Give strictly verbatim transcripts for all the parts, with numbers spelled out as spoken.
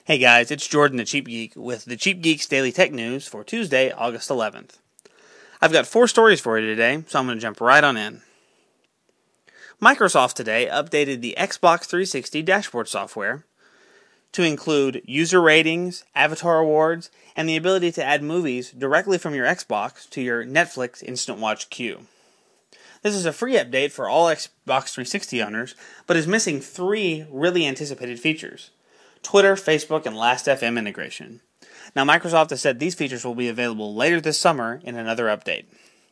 Hey guys, it's Jordan the Cheap Geek with the Cheap Geeks Daily Tech News for Tuesday, August eleventh. I've got four stories for you today, so I'm going to jump right on in. Microsoft today updated the Xbox three sixty dashboard software to include user ratings, avatar awards, and the ability to add movies directly from your Xbox to your Netflix Instant Watch queue. This is a free update for all Xbox three sixty owners, but is missing three really anticipated features: Twitter, Facebook, and Last F M integration. Now, Microsoft has said these features will be available later this summer in another update.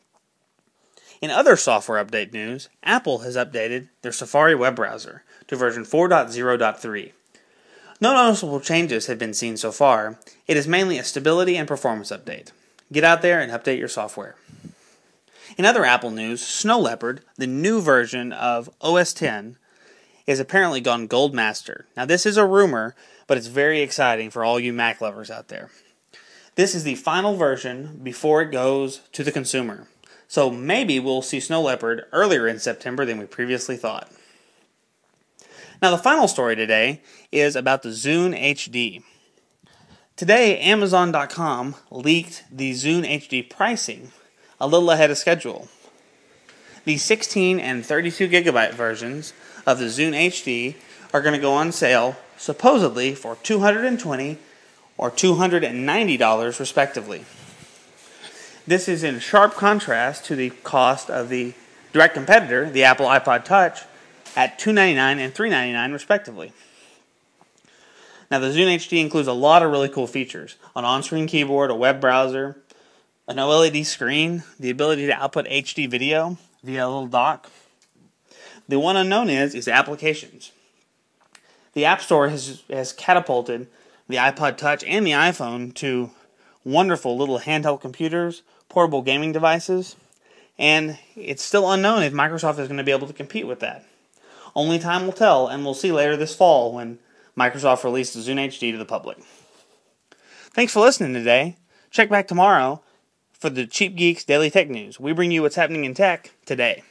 In other software update news, Apple has updated their Safari web browser to version four point oh point three. No noticeable changes have been seen so far. It is mainly a stability and performance update. Get out there and update your software. In other Apple news, Snow Leopard, the new version of O S ten, is apparently gone Gold Master. Now, this is a rumor, but it's very exciting for all you Mac lovers out there. This is the final version before it goes to the consumer. So maybe we'll see Snow Leopard earlier in September than we previously thought. Now, the final story today is about the Zune H D. Today, Amazon dot com leaked the Zune H D pricing a little ahead of schedule. The sixteen and thirty-two gigabyte versions of the Zune H D are going to go on sale supposedly for two hundred twenty dollars or two hundred ninety dollars respectively. This is in sharp contrast to the cost of the direct competitor, the Apple iPod Touch, at two hundred ninety-nine dollars and three hundred ninety-nine dollars respectively. Now, the Zune H D includes a lot of really cool features: an on-screen keyboard, a web browser, an OLED screen, the ability to output H D video via a little dock. The one unknown is, is applications. The App Store has, has catapulted the iPod Touch and the iPhone to wonderful little handheld computers, portable gaming devices, and it's still unknown if Microsoft is going to be able to compete with that. Only time will tell, and we'll see later this fall when Microsoft releases the Zune H D to the public. Thanks for listening today. Check back tomorrow for the Cheap Geeks Daily Tech News. We bring you what's happening in tech today.